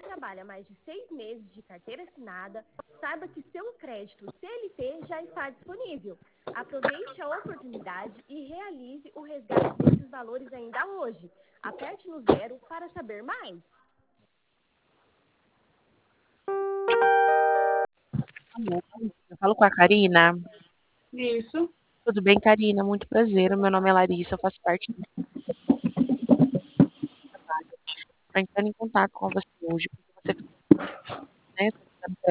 trabalha mais de 6 meses de carteira assinada, saiba que seu crédito CLT já está disponível. Aproveite a oportunidade e realize o resgate desses valores ainda hoje. Aperte no 0 para saber mais. Alô, eu falo com a Karina. Isso. Tudo bem, Karina? Muito prazer. O meu nome é Larissa, eu faço parte do trabalho. Estou entrando em contato com você hoje, porque você, né,